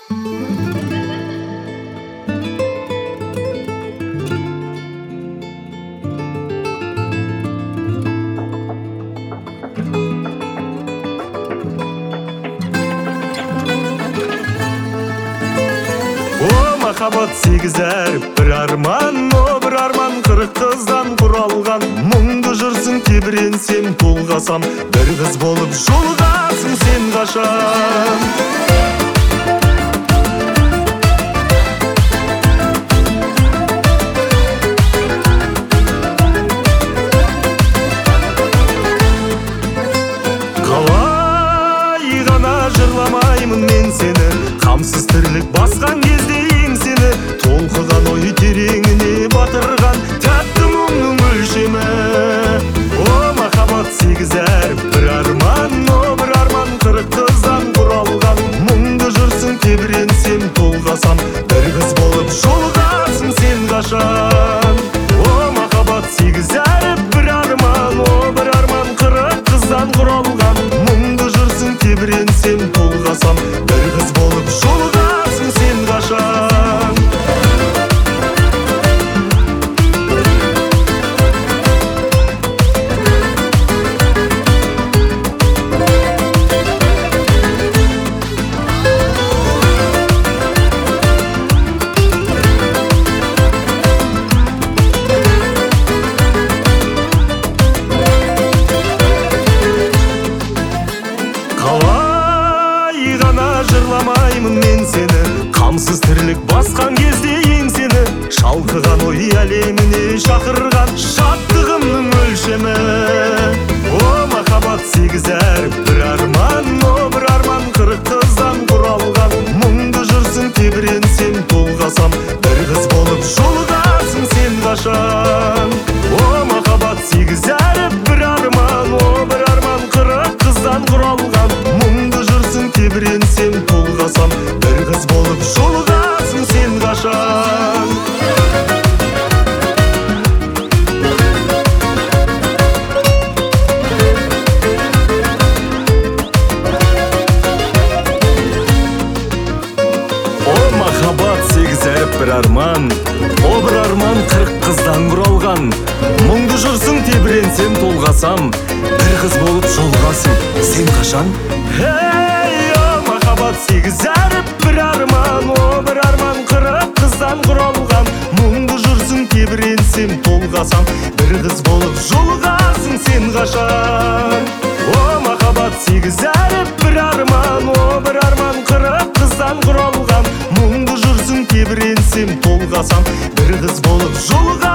Махаббат сегіз әріп бір арман, бір арман қырық қыздан құралған. Мұңды жүрсің тебіренсем толғасам, бір қыз болып жолығасың сен қашан. Қалай ғана жырламаймын мен сені, қамсыз тірлік басқан кезде еңсені, толқыған ой тереңіне батырған тәтті мұңның өлшемі. О махаббат сегіз әріп бір арман, бір арман қырық қыздан құралған. Мұңды жүрсің тебіренсем толғасам, бір қыз болып жолығасың сен қашан. О махаббат сегіз әріп бір арман, бір арман қырық қыздан құралған. Мұңды жүрсің тебіренсем толғасам, бір қыз болып жолығасың сен қашан. Қалай ғана жырламаймын мен сені, қамсыз тірлік басқан кезде еңсені, шалқыған ой әлеміне шақырған шаттығымның өлшемі. О махаббат сегіз әріп бір арман, бір арман қырық қыздан құралған. Мұңды жүрсің тебіренсем толғасам, бір қыз болып жолығасың сен қашан. О махаббат сегіз әріп бір арман, бір арман қырық қыздан құралған. Мұңды жүрсің тебіренсем толғасам, бір қыз болып жолығасың сен қашан. О махаббат сегіз әріп бір арман, бір арман қырық қыздан құралған. Мұңды жүрсің тебіренсем толғасам, бір қыз болып жолығасың сен қашан. О махаббат сегіз әріп бір арман, бір арман қырық қыздан құралған. Мұңды жүрсің тебіренсем толғасам, бір қыз болып жолығасың сен қашан. О махаббат сегіз әріп бір арман, бір арман қырық қыздан құралған. Мұңды жүрсің тебіренсем толғасам, бір қыз болып жолығасың